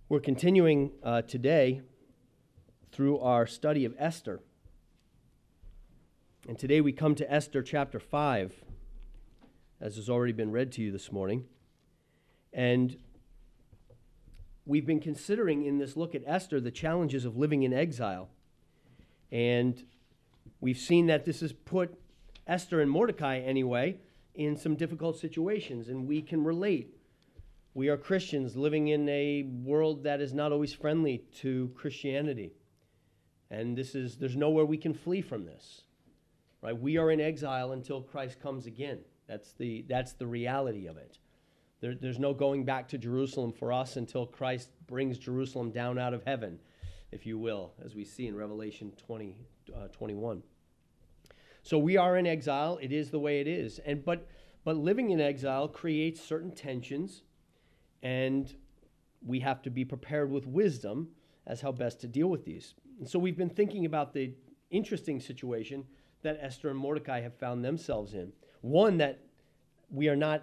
We're continuing today through our study of Esther. And today we come to Esther chapter 5, as has already been read to you this morning. And we've been considering in this look at Esther the challenges of living in exile. And we've seen that this has put Esther and Mordecai, anyway, in some difficult situations, and we can relate. We are Christians living in a world that is not always friendly to Christianity. And there's nowhere we can flee from this. Right? We are in exile until Christ comes again. That's the reality of it. There's no going back to Jerusalem for us until Christ brings Jerusalem down out of heaven, if you will, as we see in Revelation 21. So we are in exile. It is the way it is. But living in exile creates certain tensions, and we have to be prepared with wisdom as how best to deal with these. And so we've been thinking about the interesting situation that Esther and Mordecai have found themselves in. One that we are not,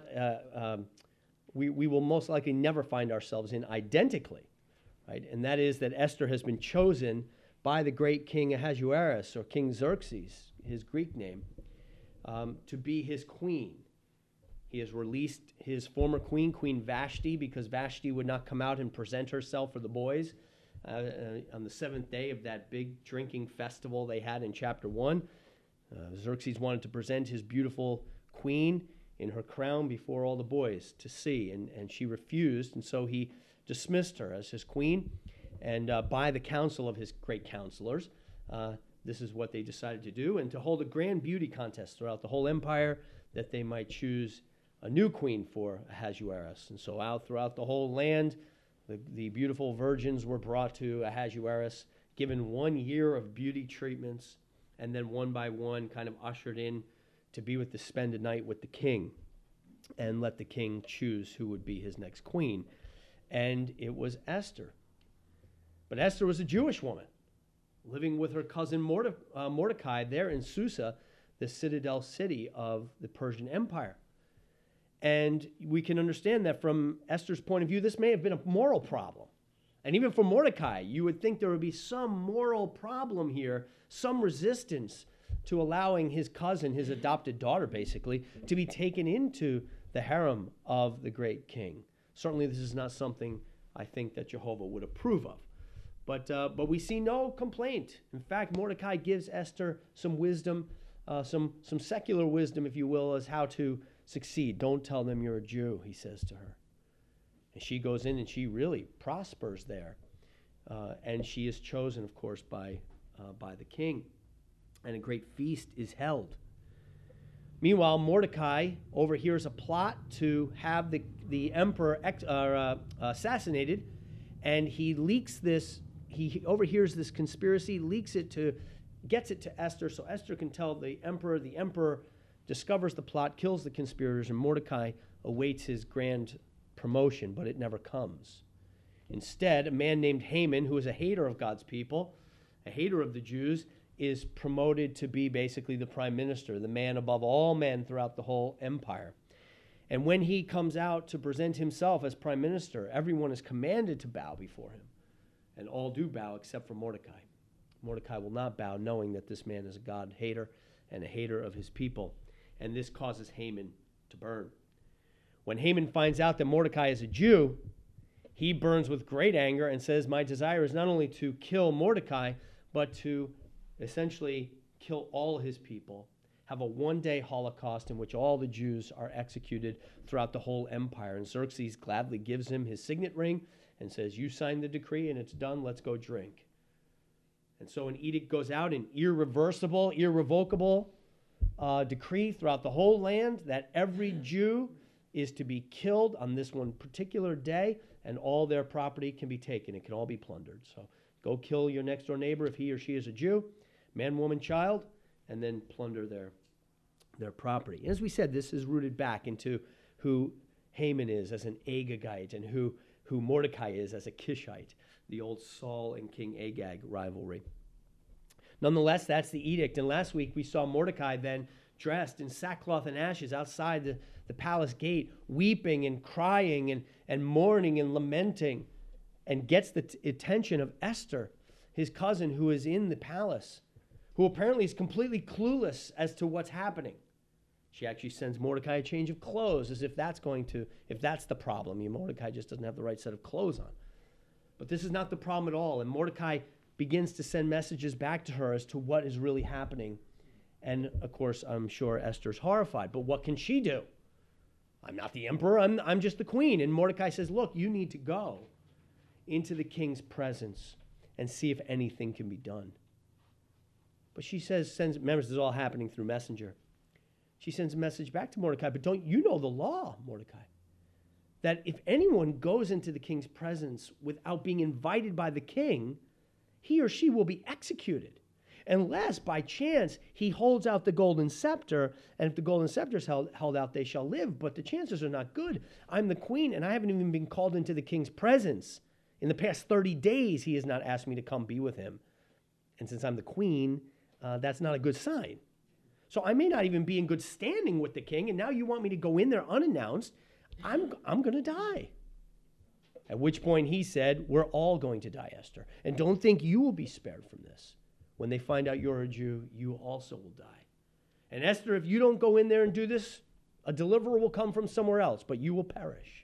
we will most likely never find ourselves in identically, right? And that is that Esther has been chosen by the great King Ahasuerus, or King Xerxes, his Greek name, to be his queen. He has released his former queen, Queen Vashti, because Vashti would not come out and present herself for the boys on the seventh day of that big drinking festival they had in chapter 1. Xerxes wanted to present his beautiful queen in her crown before all the boys to see, and she refused, and so he dismissed her as his queen. And by the counsel of his great counselors, this is what they decided to do, and to hold a grand beauty contest throughout the whole empire that they might choose a new queen for Ahasuerus. And so out throughout the whole land, the beautiful virgins were brought to Ahasuerus, given 1 year of beauty treatments, and then one by one kind of ushered in to be with spend a night with the king, and let the king choose who would be his next queen. And it was Esther. But Esther was a Jewish woman, living with her cousin Mordecai there in Susa, the citadel city of the Persian Empire. And we can understand that from Esther's point of view, this may have been a moral problem. And even for Mordecai, you would think there would be some moral problem here, some resistance to allowing his cousin, his adopted daughter basically, to be taken into the harem of the great king. Certainly this is not something I think that Jehovah would approve of. But we see no complaint. In fact, Mordecai gives Esther some wisdom, some secular wisdom, if you will, as how to succeed. Don't tell them you're a Jew, he says to her. And she goes in and she really prospers there. And she is chosen, of course, by the king. And a great feast is held. Meanwhile, Mordecai overhears a plot to have the emperor assassinated, and he leaks this. He overhears this conspiracy, gets it to Esther, so Esther can tell the emperor. The emperor discovers the plot, kills the conspirators, and Mordecai awaits his grand promotion, but it never comes. Instead, a man named Haman, who is a hater of God's people, a hater of the Jews, is promoted to be basically the prime minister, the man above all men throughout the whole empire. And when he comes out to present himself as prime minister, everyone is commanded to bow before him. And all do bow except for Mordecai. Mordecai will not bow, knowing that this man is a God hater and a hater of his people. And this causes Haman to burn. When Haman finds out that Mordecai is a Jew, he burns with great anger and says, my desire is not only to kill Mordecai, but to essentially kill all his people, have a one-day Holocaust in which all the Jews are executed throughout the whole empire. And Xerxes gladly gives him his signet ring and says, you signed the decree and it's done, let's go drink. And so an edict goes out, an irrevocable decree throughout the whole land that every Jew is to be killed on this one particular day, and all their property can be taken. It can all be plundered. So go kill your next door neighbor if he or she is a Jew, man, woman, child, and then plunder their property. As we said, this is rooted back into who Haman is as an Agagite and who Mordecai is as a Kishite, the old Saul and King Agag rivalry. Nonetheless, that's the edict. And last week we saw Mordecai then dressed in sackcloth and ashes outside the palace gate, weeping and crying and mourning and lamenting. and gets the attention of Esther, his cousin, who is in the palace, who apparently is completely clueless as to what's happening. She actually sends Mordecai a change of clothes, as if that's the problem. Mordecai just doesn't have the right set of clothes on. But this is not the problem at all. And Mordecai begins to send messages back to her as to what is really happening. And of course, I'm sure Esther's horrified. But what can she do? I'm not the emperor. I'm just the queen. And Mordecai says, look, you need to go into the king's presence and see if anything can be done. But she remember, this is all happening through messenger. She sends a message back to Mordecai, but don't you know the law, Mordecai? That if anyone goes into the king's presence without being invited by the king, he or she will be executed. Unless, by chance, he holds out the golden scepter, and if the golden scepter is held out, they shall live. But the chances are not good. I'm the queen, and I haven't even been called into the king's presence. In the past 30 days, he has not asked me to come be with him. And since I'm the queen, that's not a good sign. So I may not even be in good standing with the king, and now you want me to go in there unannounced. I'm going to die. At which point he said, we're all going to die, Esther. And don't think you will be spared from this. When they find out you're a Jew, you also will die. And Esther, if you don't go in there and do this, a deliverer will come from somewhere else, but you will perish.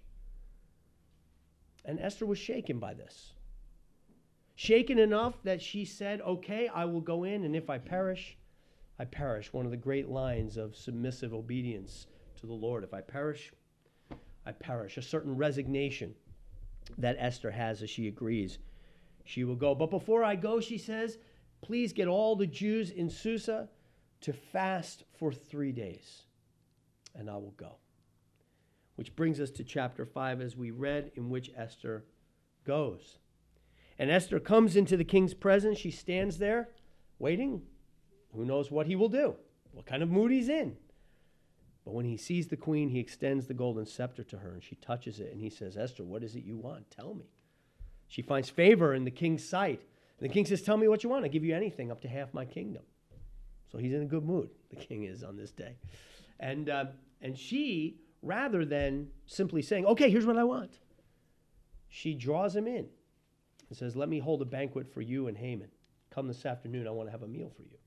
And Esther was shaken by this. Shaken enough that she said, okay, I will go in, and if I perish, I perish. One of the great lines of submissive obedience to the Lord. If I perish, I perish. A certain resignation that Esther has as she agrees. She will go. But before I go, she says, please get all the Jews in Susa to fast for 3 days, and I will go. Which brings us to chapter 5, as we read, in which Esther goes. And Esther comes into the king's presence. She stands there waiting. Who knows what he will do, what kind of mood he's in. But when he sees the queen, he extends the golden scepter to her, and she touches it, and he says, Esther, what is it you want? Tell me. She finds favor in the king's sight. And the king says, tell me what you want. I'll give you anything, up to half my kingdom. So he's in a good mood, the king is, on this day. And she, rather than simply saying, okay, here's what I want, she draws him in and says, let me hold a banquet for you and Haman. Come this afternoon, I want to have a meal for you.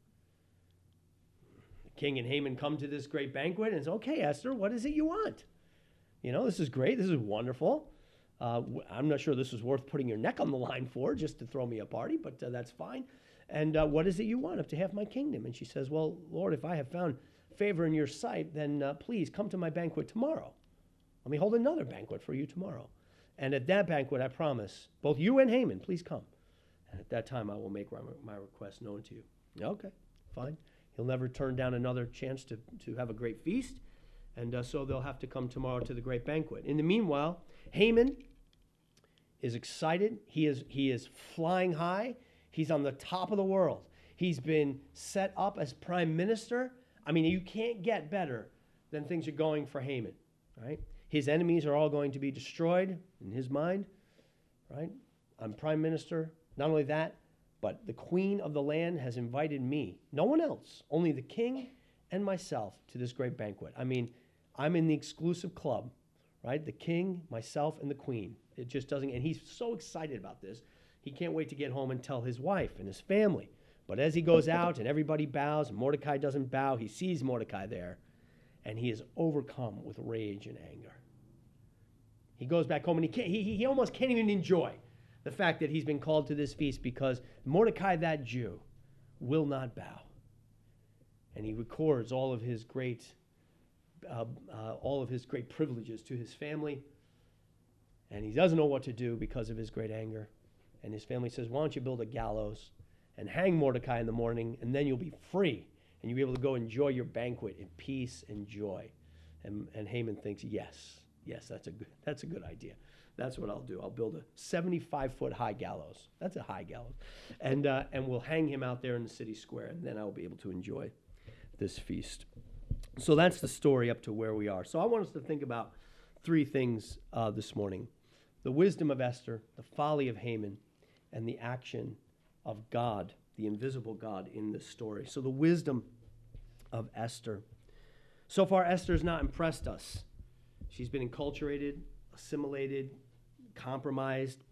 King and Haman come to this great banquet and say, okay, Esther, what is it you want? This is great. This is wonderful. I'm not sure this is worth putting your neck on the line for, just to throw me a party, but that's fine. And what is it you want? Up to half my kingdom. And she says, well, Lord, if I have found favor in your sight, then please come to my banquet tomorrow. Let me hold another banquet for you tomorrow. And at that banquet, I promise, both you and Haman, please come. And at that time, I will make my request known to you. Okay, fine. He'll never turn down another chance to have a great feast. And so they'll have to come tomorrow to the great banquet. In the meanwhile, Haman is excited. He is flying high. He's on the top of the world. He's been set up as prime minister. I mean, you can't get better than things are going for Haman, right? His enemies are all going to be destroyed in his mind, right? I'm prime minister. Not only that, but the queen of the land has invited me, no one else, only the king and myself, to this great banquet. I mean, I'm in the exclusive club, right? The king, myself, and the queen. It just doesn't, and he's so excited about this. He can't wait to get home and tell his wife and his family. But as he goes out and everybody bows, and Mordecai doesn't bow, he sees Mordecai there, and he is overcome with rage and anger. He goes back home, and he almost can't even enjoy the fact that he's been called to this feast, because Mordecai, that Jew, will not bow. And he records all of his great privileges to his family, and he doesn't know what to do because of his great anger. And his family says, why don't you build a gallows and hang Mordecai in the morning, and then you'll be free, and you'll be able to go enjoy your banquet in peace and joy. And Haman thinks, yes, that's a good idea. That's what I'll do. I'll build a 75-foot high gallows. That's a high gallows. And we'll hang him out there in the city square, and then I'll be able to enjoy this feast. So that's the story up to where we are. So I want us to think about three things this morning. The wisdom of Esther, the folly of Haman, and the action of God, the invisible God in this story. So the wisdom of Esther. So far, Esther has not impressed us. She's been enculturated, assimilated, compromised,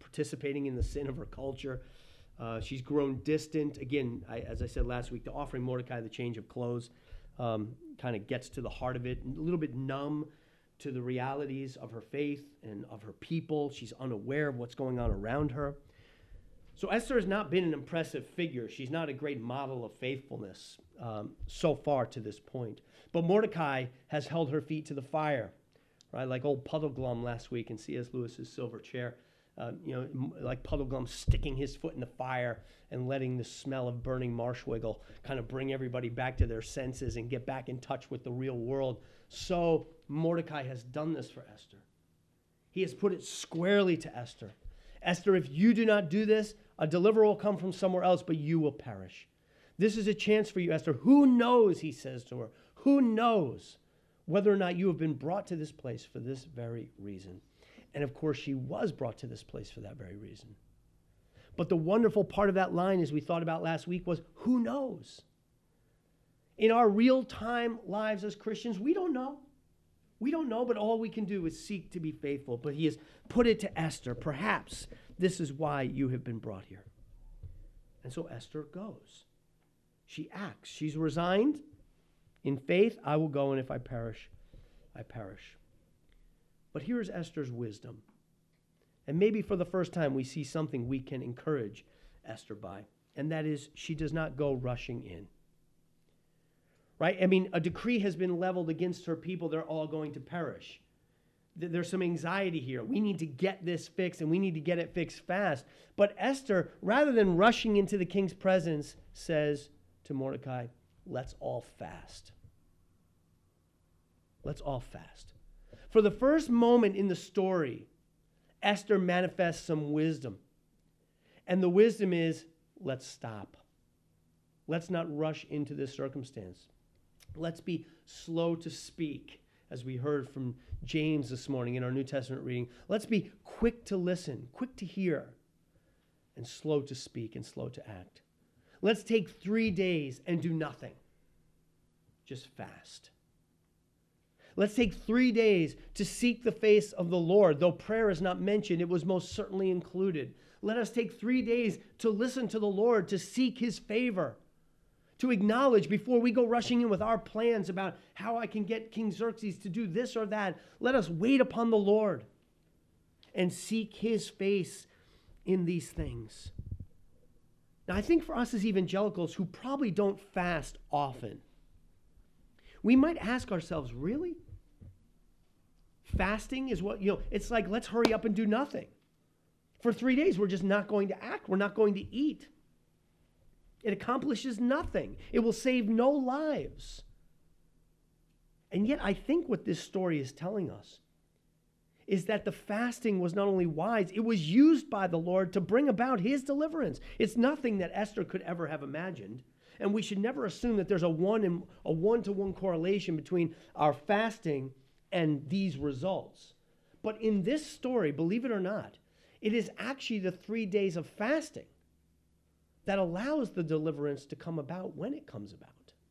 participating in the sin of her culture. She's grown distant. Again, as I said last week, the offering Mordecai the change of clothes kind of gets to the heart of it, a little bit numb to the realities of her faith and of her people. She's unaware of what's going on around her. So Esther has not been an impressive figure. She's not a great model of faithfulness so far to this point. But Mordecai has held her feet to the fire, right? Like old Puddleglum last week in C.S. Lewis's Silver Chair. Like Puddleglum sticking his foot in the fire and letting the smell of burning marshwiggle kind of bring everybody back to their senses and get back in touch with the real world. So Mordecai has done this for Esther. He has put it squarely to Esther. Esther, if you do not do this, a deliverer will come from somewhere else, but you will perish. This is a chance for you, Esther. Who knows, he says to her, who knows whether or not you have been brought to this place for this very reason? And of course, she was brought to this place for that very reason. But the wonderful part of that line, as we thought about last week, was who knows? In our real-time lives as Christians, we don't know. We don't know, but all we can do is seek to be faithful. But he has put it to Esther. Perhaps this is why you have been brought here. And so Esther goes. She acts. She's resigned. In faith, I will go, and if I perish, I perish. But here is Esther's wisdom. And maybe for the first time we see something we can encourage Esther by. And that is she does not go rushing in. Right? I mean, a decree has been leveled against her people. They're all going to perish. There's some anxiety here. We need to get this fixed, and we need to get it fixed fast. But Esther, rather than rushing into the king's presence, says to Mordecai, let's all fast. Let's all fast. For the first moment in the story, Esther manifests some wisdom. And the wisdom is, let's stop. Let's not rush into this circumstance. Let's be slow to speak, as we heard from James this morning in our New Testament reading. Let's be quick to listen, quick to hear, and slow to speak and slow to act. Let's take 3 days and do nothing. Just fast. Let's take 3 days to seek the face of the Lord. Though prayer is not mentioned, it was most certainly included. Let us take 3 days to listen to the Lord, to seek his favor, to acknowledge before we go rushing in with our plans about how I can get King Xerxes to do this or that. Let us wait upon the Lord and seek his face in these things. Now, I think for us as evangelicals who probably don't fast often, we might ask ourselves, really? Fasting is what, it's like, let's hurry up and do nothing. For 3 days, we're just not going to act. We're not going to eat. It accomplishes nothing. It will save no lives. And yet, I think what this story is telling us is that the fasting was not only wise, it was used by the Lord to bring about his deliverance. It's nothing that Esther could ever have imagined. And we should never assume that there's a one-to-one correlation between our fasting and these results. But in this story, believe it or not, it is actually the 3 days of fasting that allows the deliverance to come about when it comes about.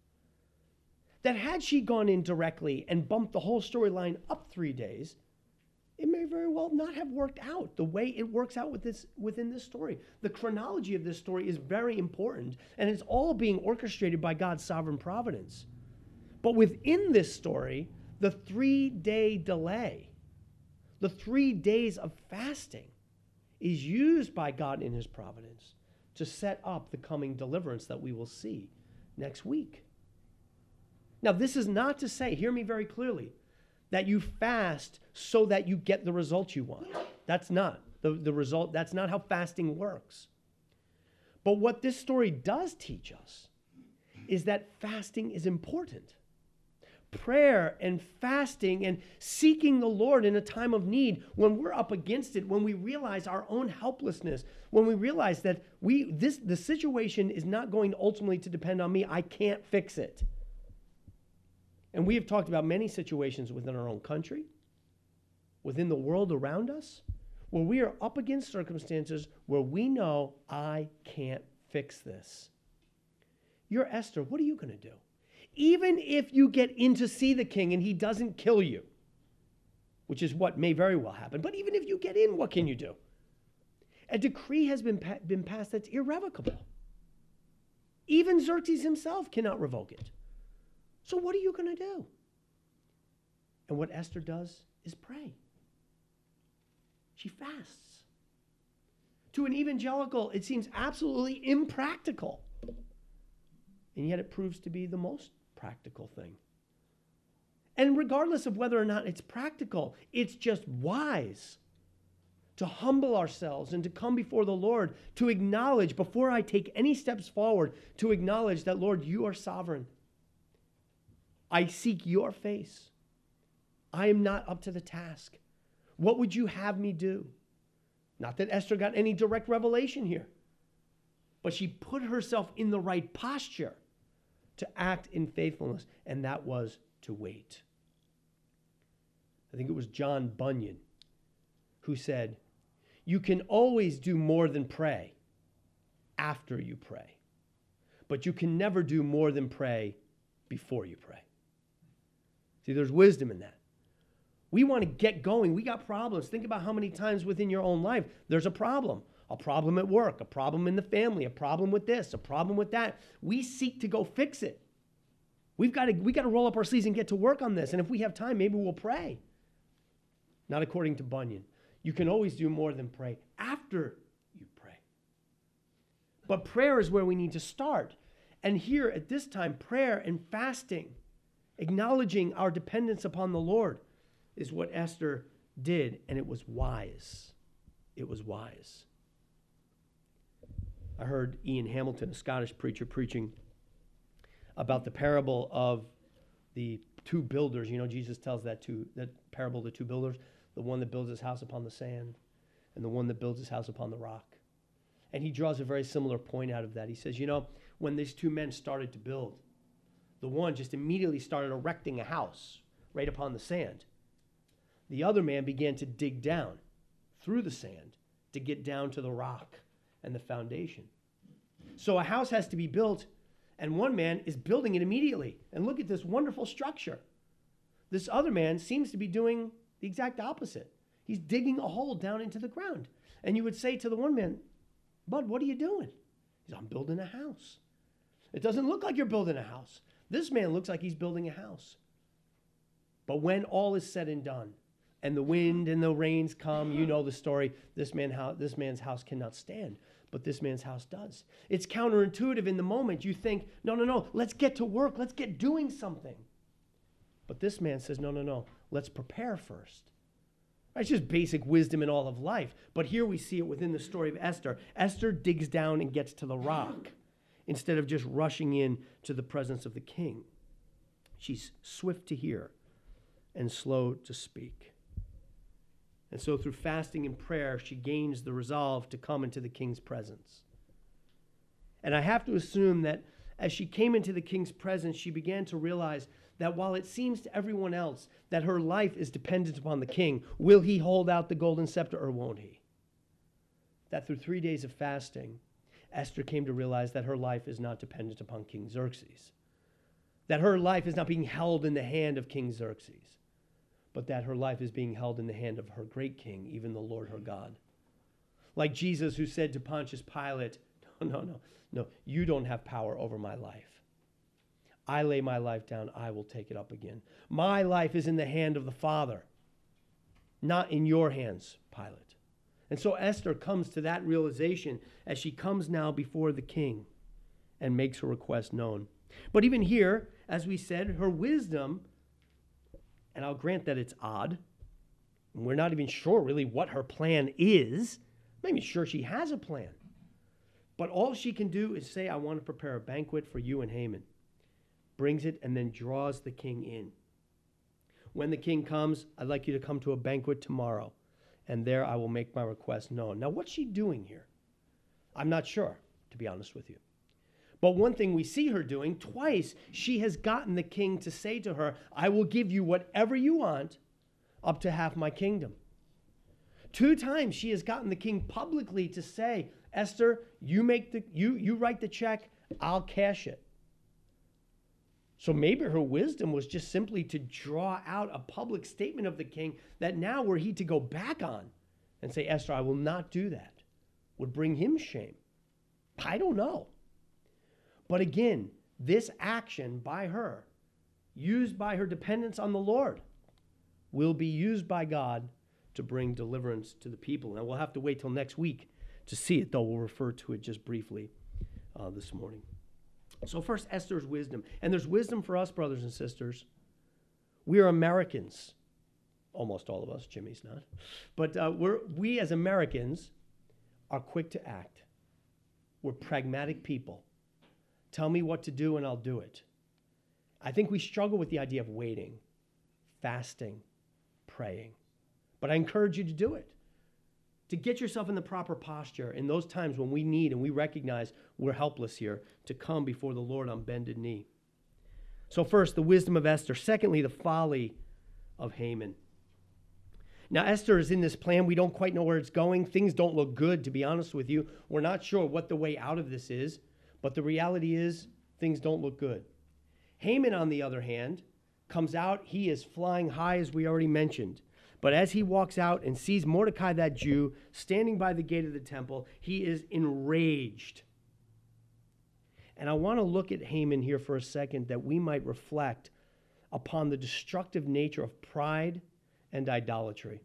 That had she gone in directly and bumped the whole storyline up 3 days, it may very well not have worked out the way it works out within this story. The chronology of this story is very important, and it's all being orchestrated by God's sovereign providence. But within this story, the 3-day delay, the 3 days of fasting, is used by God in his providence to set up the coming deliverance that we will see next week. Now, this is not to say, hear me very clearly, that you fast so that you get the results you want. That's not the result. That's not how fasting works. But what this story does teach us is that fasting is important. Prayer and fasting and seeking the Lord in a time of need, when we're up against it, when we realize our own helplessness, when we realize that the situation is not going ultimately to depend on me, I can't fix it. And we have talked about many situations within our own country, within the world around us, where we are up against circumstances where we know I can't fix this. You're Esther. What are you going to do? Even if you get in to see the king and he doesn't kill you, which is what may very well happen, but even if you get in, what can you do? A decree has been passed that's irrevocable. Even Xerxes himself cannot revoke it. So what are you going to do? And what Esther does is pray. She fasts. To an evangelical, it seems absolutely impractical. And yet it proves to be the most practical thing. And regardless of whether or not it's practical, it's just wise to humble ourselves and to come before the Lord, to acknowledge, before I take any steps forward, to acknowledge that, Lord, you are sovereign. I seek your face. I am not up to the task. What would you have me do? Not that Esther got any direct revelation here, but she put herself in the right posture to act in faithfulness, and that was to wait. I think it was John Bunyan who said, you can always do more than pray after you pray, but you can never do more than pray before you pray. See, there's wisdom in that. We want to get going. We got problems. Think about how many times within your own life there's a problem at work, a problem in the family, a problem with this, a problem with that. We seek to go fix it. We got to roll up our sleeves and get to work on this. And if we have time, maybe we'll pray. Not according to Bunyan. You can always do more than pray after you pray. But prayer is where we need to start. And here at this time, prayer and fasting, acknowledging our dependence upon the Lord, is what Esther did, and it was wise. It was wise. I heard Ian Hamilton, a Scottish preacher, preaching about the parable of the two builders. You know, Jesus tells that parable of the two builders, the one that builds his house upon the sand and the one that builds his house upon the rock. And he draws a very similar point out of that. He says, you know, when these two men started to build, the one just immediately started erecting a house right upon the sand. The other man began to dig down through the sand to get down to the rock and the foundation. So a house has to be built, and one man is building it immediately. And look at this wonderful structure. This other man seems to be doing the exact opposite. He's digging a hole down into the ground. And you would say to the one man, Bud, what are you doing? He says, I'm building a house. It doesn't look like you're building a house. This man looks like he's building a house. But when all is said and done, and the wind and the rains come, you know the story, this man's house cannot stand, but this man's house does. It's counterintuitive in the moment. You think, no, let's get to work. Let's get doing something. But this man says, no, let's prepare first. It's just basic wisdom in all of life. But here we see it within the story of Esther. Esther digs down and gets to the rock instead of just rushing in to the presence of the king. She's swift to hear and slow to speak. And so through fasting and prayer, she gains the resolve to come into the king's presence. And I have to assume that as she came into the king's presence, she began to realize that while it seems to everyone else that her life is dependent upon the king, will he hold out the golden scepter or won't he? That through 3 days of fasting, Esther came to realize that her life is not dependent upon King Xerxes. That her life is not being held in the hand of King Xerxes, but that her life is being held in the hand of her great king, even the Lord her God. Like Jesus, who said to Pontius Pilate, no, you don't have power over my life. I lay my life down, I will take it up again. My life is in the hand of the Father, not in your hands, Pilate. And so Esther comes to that realization as she comes now before the king and makes her request known. But even here, as we said, her wisdom, and I'll grant that it's odd, and we're not even sure really what her plan is. I'm not even sure she has a plan. But all she can do is say, I want to prepare a banquet for you and Haman. Brings it and then draws the king in. When the king comes, I'd like you to come to a banquet tomorrow, and there I will make my request known. Now, what's she doing here? I'm not sure, to be honest with you. But one thing we see her doing, twice she has gotten the king to say to her, I will give you whatever you want up to half my kingdom. 2 times she has gotten the king publicly to say, Esther, you write the check, I'll cash it. So maybe her wisdom was just simply to draw out a public statement of the king that now were he to go back on and say, Esther, I will not do that. would bring him shame? I don't know. But again, this action by her, used by her dependence on the Lord, will be used by God to bring deliverance to the people. Now, we'll have to wait till next week to see it, though we'll refer to it just briefly this morning. So first, Esther's wisdom. And there's wisdom for us, brothers and sisters. We are Americans. Almost all of us. Jimmy's not. But we as Americans are quick to act. We're pragmatic people. Tell me what to do and I'll do it. I think we struggle with the idea of waiting, fasting, praying. But I encourage you to do it. To get yourself in the proper posture in those times when we need and we recognize we're helpless here, to come before the Lord on bended knee. So first, the wisdom of Esther. Secondly, the folly of Haman. Now, Esther is in this plan. We don't quite know where it's going. Things don't look good, to be honest with you. We're not sure what the way out of this is, but the reality is things don't look good. Haman, on the other hand, comes out. He is flying high, as we already mentioned. But as he walks out and sees Mordecai, that Jew, standing by the gate of the temple, he is enraged. And I want to look at Haman here for a second, that we might reflect upon the destructive nature of pride and idolatry.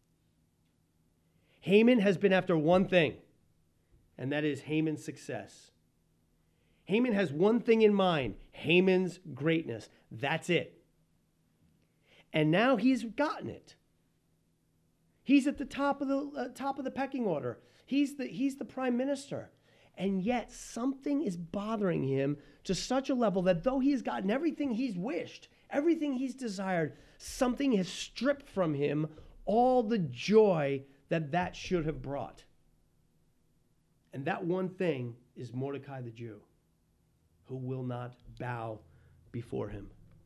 Haman has been after one thing, and that is Haman's success. Haman has one thing in mind, Haman's greatness. That's it. And now he's gotten it. He's at the top of the pecking order. He's the prime minister. And yet something is bothering him to such a level that though he has gotten everything he's wished, everything he's desired, something has stripped from him all the joy that should have brought. And that one thing is Mordecai the Jew, who will not bow before him.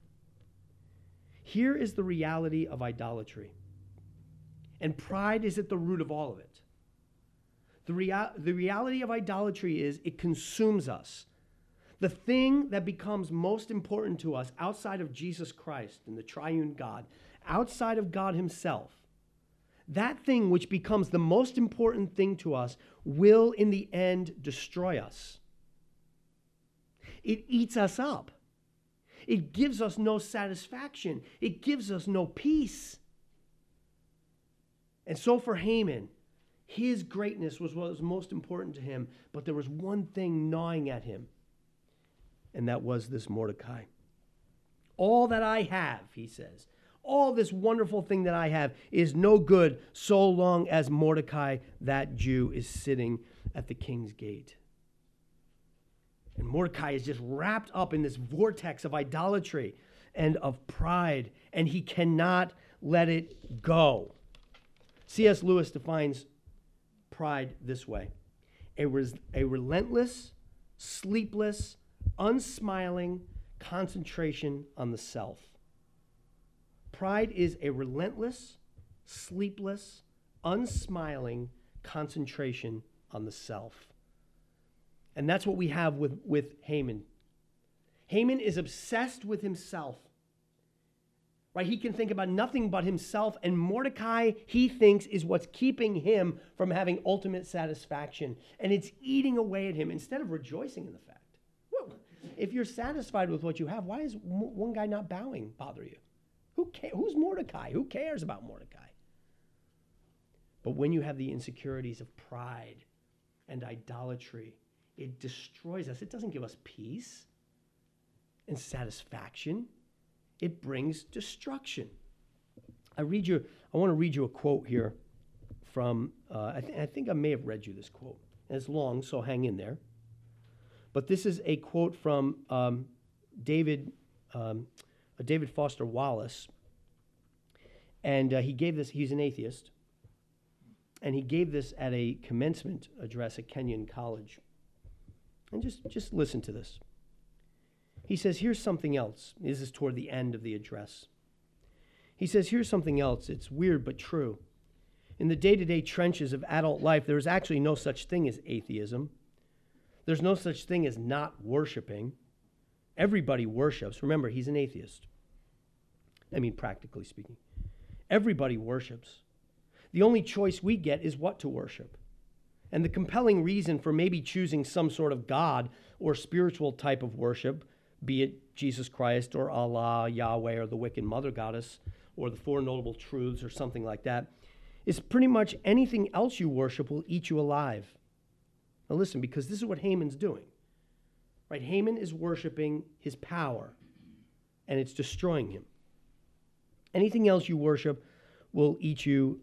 Here is the reality of idolatry. And pride is at the root of all of it. The reality of idolatry is it consumes us. The thing that becomes most important to us outside of Jesus Christ and the triune God, outside of God himself, that thing which becomes the most important thing to us will in the end destroy us. It eats us up. It gives us no satisfaction. It gives us no peace. And so for Haman, his greatness was what was most important to him, but there was one thing gnawing at him, and that was this Mordecai. All that I have, he says, all this wonderful thing that I have is no good so long as Mordecai, that Jew, is sitting at the king's gate. And Mordecai is just wrapped up in this vortex of idolatry and of pride, and he cannot let it go. C.S. Lewis defines pride this way: a relentless, sleepless, unsmiling concentration on the self. Pride is a relentless, sleepless, unsmiling concentration on the self. And that's what we have with Haman. Haman is obsessed with himself. Right? He can think about nothing but himself, and Mordecai, he thinks, is what's keeping him from having ultimate satisfaction. And it's eating away at him instead of rejoicing in the fact. Well, if you're satisfied with what you have, why is one guy not bowing bother you? Who's Mordecai? Who cares about Mordecai? But when you have the insecurities of pride and idolatry, it destroys us. It doesn't give us peace and satisfaction. It brings destruction. I want to read you a quote here from, I think I may have read you this quote. And it's long, so hang in there. But this is a quote from David Foster Wallace. And he gave this, he's an atheist. And he gave this at a commencement address at Kenyon College. And just listen to this. He says, here's something else. This is toward the end of the address. He says, here's something else. It's weird but true. In the day-to-day trenches of adult life, there is actually no such thing as atheism. There's no such thing as not worshiping. Everybody worships. Remember, he's an atheist. I mean, practically speaking. Everybody worships. The only choice we get is what to worship. And the compelling reason for maybe choosing some sort of God or spiritual type of worship, be it Jesus Christ or Allah, Yahweh, or the Wiccan Mother Goddess, or the Four Noble Truths or something like that, is pretty much anything else you worship will eat you alive. Now listen, because this is what Haman's doing. Right? Haman is worshiping his power, and it's destroying him. Anything else you worship will eat you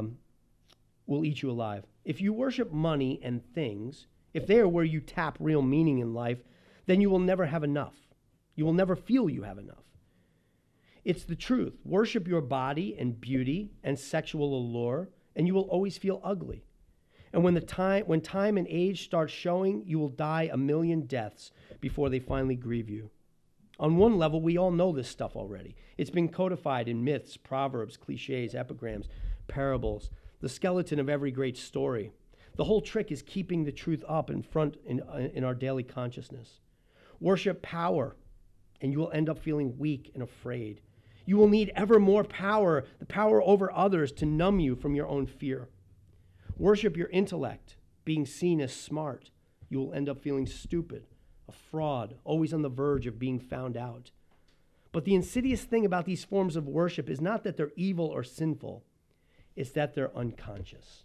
alive. If you worship money and things, if they are where you tap real meaning in life, then you will never have enough. You will never feel you have enough. It's the truth. Worship your body and beauty and sexual allure, and you will always feel ugly. And when time and age start showing, you will die a million deaths before they finally grieve you. On one level, we all know this stuff already. It's been codified in myths, proverbs, cliches, epigrams, parables, the skeleton of every great story. The whole trick is keeping the truth up in front in our daily consciousness. Worship power, and you will end up feeling weak and afraid. You will need ever more power, the power over others, to numb you from your own fear. Worship your intellect, being seen as smart. You will end up feeling stupid, a fraud, always on the verge of being found out. But the insidious thing about these forms of worship is not that they're evil or sinful, it's that they're unconscious.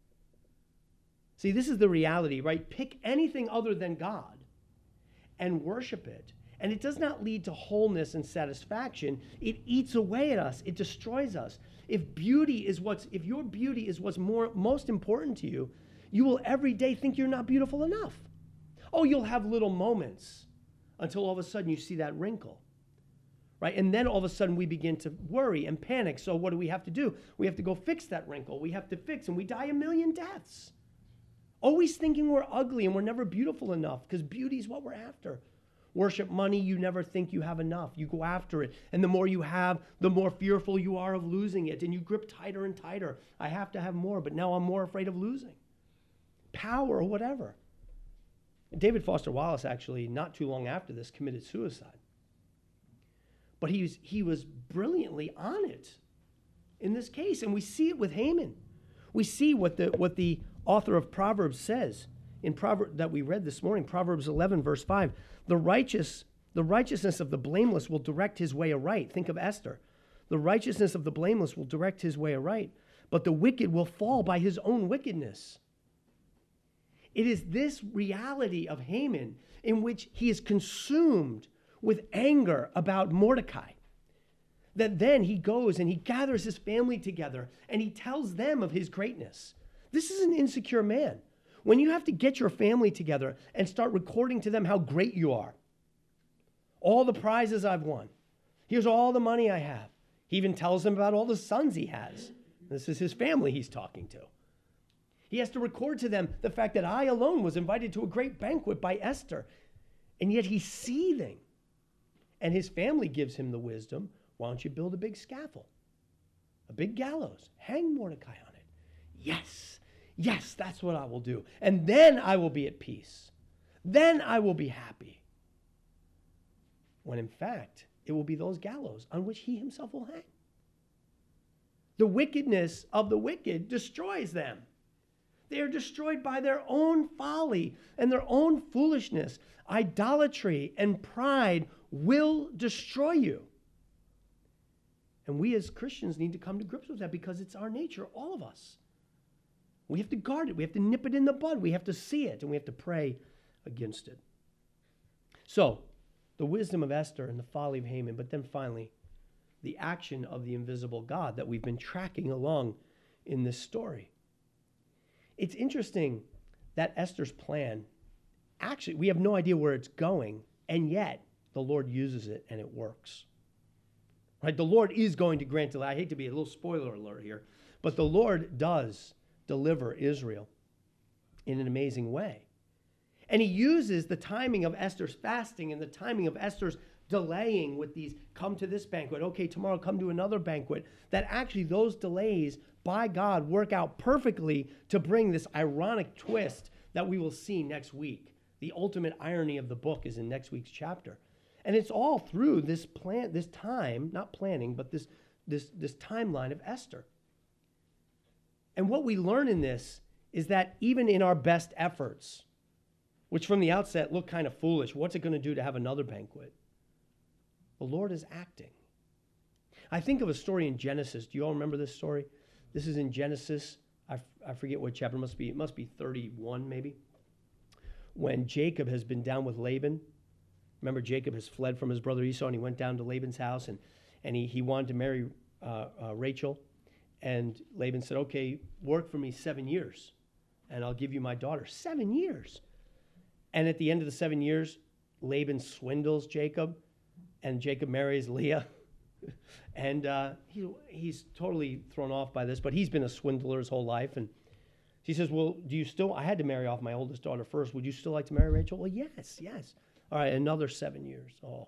See, this is the reality, right? Pick anything other than God and worship it. And it does not lead to wholeness and satisfaction. It eats away at us. It destroys us. If your beauty is what's most important to you, you will every day think you're not beautiful enough. Oh, you'll have little moments until all of a sudden you see that wrinkle, right? And then all of a sudden we begin to worry and panic. So what do we have to do? We have to go fix that wrinkle. We have to fix, and we die a million deaths. Always thinking we're ugly and we're never beautiful enough, because beauty is what we're after. Worship money, you never think you have enough. You go after it. And the more you have, the more fearful you are of losing it. And you grip tighter and tighter. I have to have more, but now I'm more afraid of losing. Power or whatever. David Foster Wallace, actually, not too long after this, committed suicide. But he was brilliantly on it in this case. And we see it with Haman. We see what the author of Proverbs says in Proverbs that we read this morning, Proverbs 11, verse 5. The righteousness of the blameless will direct his way aright. Think of Esther. The righteousness of the blameless will direct his way aright, but the wicked will fall by his own wickedness. It is this reality of Haman in which he is consumed with anger about Mordecai, that then he goes and he gathers his family together and he tells them of his greatness. This is an insecure man. When you have to get your family together and start recording to them how great you are, all the prizes I've won, here's all the money I have. He even tells them about all the sons he has. This is his family he's talking to. He has to record to them the fact that I alone was invited to a great banquet by Esther, and yet he's seething. And his family gives him the wisdom, why don't you build a big scaffold, a big gallows, hang Mordecai on it. Yes, that's what I will do. And then I will be at peace. Then I will be happy. When in fact, it will be those gallows on which he himself will hang. The wickedness of the wicked destroys them. They are destroyed by their own folly and their own foolishness. Idolatry and pride will destroy you. And we as Christians need to come to grips with that, because it's our nature, all of us. We have to guard it. We have to nip it in the bud. We have to see it, and we have to pray against it. So, the wisdom of Esther and the folly of Haman, but then finally, the action of the invisible God that we've been tracking along in this story. It's interesting that Esther's plan, actually, we have no idea where it's going, and yet the Lord uses it and it works. Right? The Lord is going to grant delay. I hate to be a little spoiler alert here, but the Lord does deliver Israel in an amazing way. And he uses the timing of Esther's fasting and the timing of Esther's delaying with these, come to this banquet, okay, tomorrow come to another banquet, that actually those delays by God work out perfectly to bring this ironic twist that we will see next week. The ultimate irony of the book is in next week's chapter. And it's all through this time, not planning, but this timeline of Esther. And what we learn in this is that even in our best efforts, which from the outset look kind of foolish, what's it going to do to have another banquet? The Lord is acting. I think of a story in Genesis. Do you all remember this story? This is in Genesis. I forget what chapter it must be 31 maybe. When Jacob has been down with Laban. Remember, Jacob has fled from his brother Esau, and he went down to Laban's house, and he wanted to marry Rachel. And Laban said, okay, work for me 7 years, and I'll give you my daughter. 7 years. And at the end of the 7 years, Laban swindles Jacob, and Jacob marries Leah. And he's totally thrown off by this, but he's been a swindler his whole life. And he says, well, I had to marry off my oldest daughter first. Would you still like to marry Rachel? Well, yes. All right, another 7 years. Oh.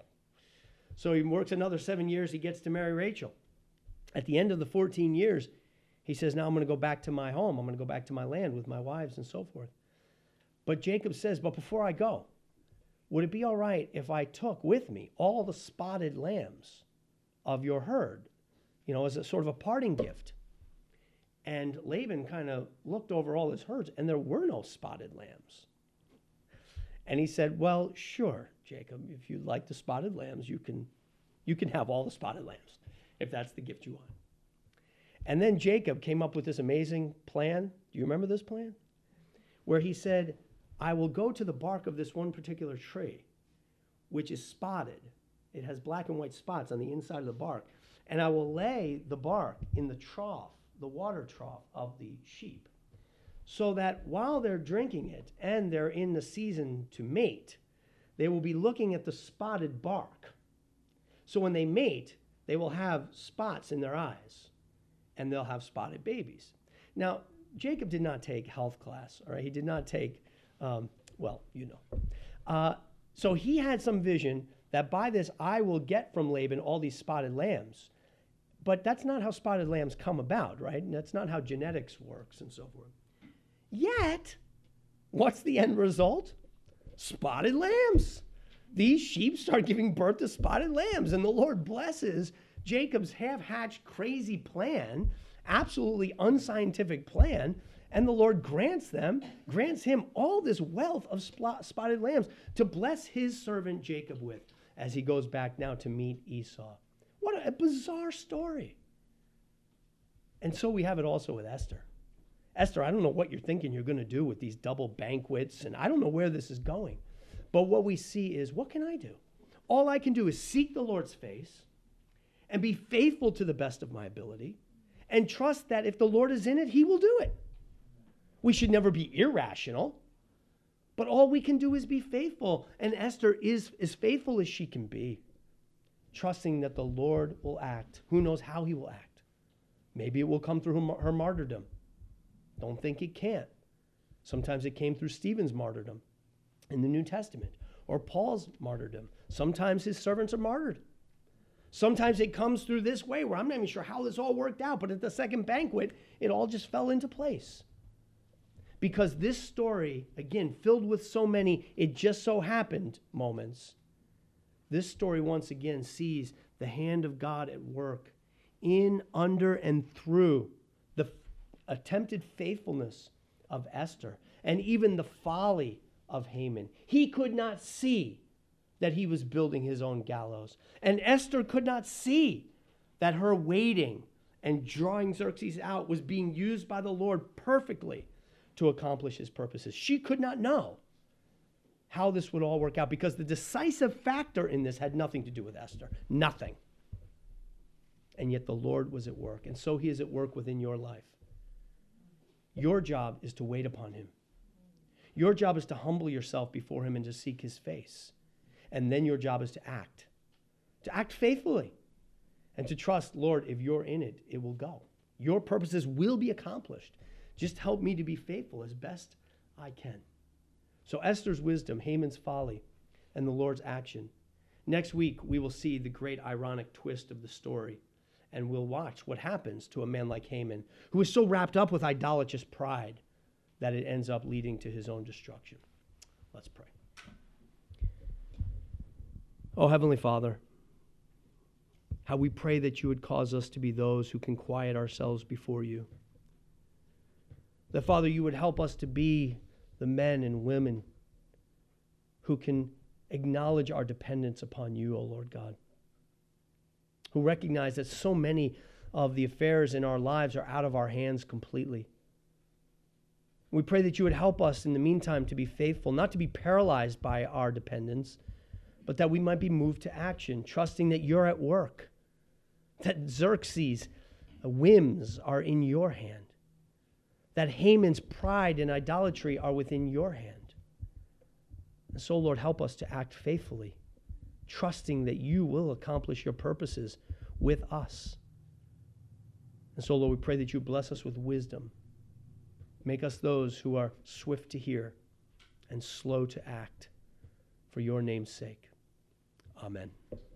So he works another 7 years. He gets to marry Rachel. At the end of the 14 years, he says, now I'm going to go back to my home. I'm going to go back to my land with my wives and so forth. But Jacob says, but before I go, would it be all right if I took with me all the spotted lambs of your herd, as a sort of a parting gift? And Laban kind of looked over all his herds, and there were no spotted lambs. And he said, well, sure, Jacob, if you like the spotted lambs, you can have all the spotted lambs, if that's the gift you want. And then Jacob came up with this amazing plan. Do you remember this plan? Where he said, I will go to the bark of this one particular tree, which is spotted. It has black and white spots on the inside of the bark. And I will lay the bark in the trough, the water trough of the sheep, so that while they're drinking it and they're in the season to mate, they will be looking at the spotted bark. So when they mate, they will have spots in their eyes, and they'll have spotted babies. Now, Jacob did not take health class, all right? He did not take, so he had some vision that by this I will get from Laban all these spotted lambs. But that's not how spotted lambs come about, right? And that's not how genetics works and so forth. Yet, what's the end result? Spotted lambs. These sheep start giving birth to spotted lambs, and the Lord blesses Jacob's half-hatched, crazy plan, absolutely unscientific plan, and the Lord grants him all this wealth of spotted lambs to bless his servant Jacob with as he goes back now to meet Esau. What a bizarre story. And so we have it also with Esther. Esther, I don't know what you're thinking you're going to do with these double banquets, and I don't know where this is going. But what we see is, what can I do? All I can do is seek the Lord's face and be faithful to the best of my ability and trust that if the Lord is in it, he will do it. We should never be irrational, but all we can do is be faithful. And Esther is as faithful as she can be, trusting that the Lord will act. Who knows how he will act? Maybe it will come through her martyrdom. Don't think it can't. Sometimes it came through Stephen's martyrdom in the New Testament, or Paul's martyrdom. Sometimes his servants are martyred. Sometimes it comes through this way where I'm not even sure how this all worked out, but at the second banquet, it all just fell into place. Because this story, again, filled with so many it just so happened moments, this story once again sees the hand of God at work in, under, and through the attempted faithfulness of Esther and even the folly of Haman. He could not see that he was building his own gallows. And Esther could not see that her waiting and drawing Xerxes out was being used by the Lord perfectly to accomplish his purposes. She could not know how this would all work out because the decisive factor in this had nothing to do with Esther. Nothing. And yet the Lord was at work. And so he is at work within your life. Your job is to wait upon him. Your job is to humble yourself before him and to seek his face. And then your job is to act faithfully and to trust, Lord, if you're in it, it will go. Your purposes will be accomplished. Just help me to be faithful as best I can. So Esther's wisdom, Haman's folly, and the Lord's action. Next week, we will see the great ironic twist of the story, and we'll watch what happens to a man like Haman, who is so wrapped up with idolatrous pride that it ends up leading to his own destruction. Let's pray. Oh, Heavenly Father, how we pray that you would cause us to be those who can quiet ourselves before you. That, Father, you would help us to be the men and women who can acknowledge our dependence upon you, O Lord God, who recognize that so many of the affairs in our lives are out of our hands completely. We pray that you would help us in the meantime to be faithful, not to be paralyzed by our dependence, but that we might be moved to action, trusting that you're at work, that Xerxes' whims are in your hand, that Haman's pride and idolatry are within your hand. And so, Lord, help us to act faithfully, trusting that you will accomplish your purposes with us. And so, Lord, we pray that you bless us with wisdom. Make us those who are swift to hear and slow to act, for your name's sake. Amen.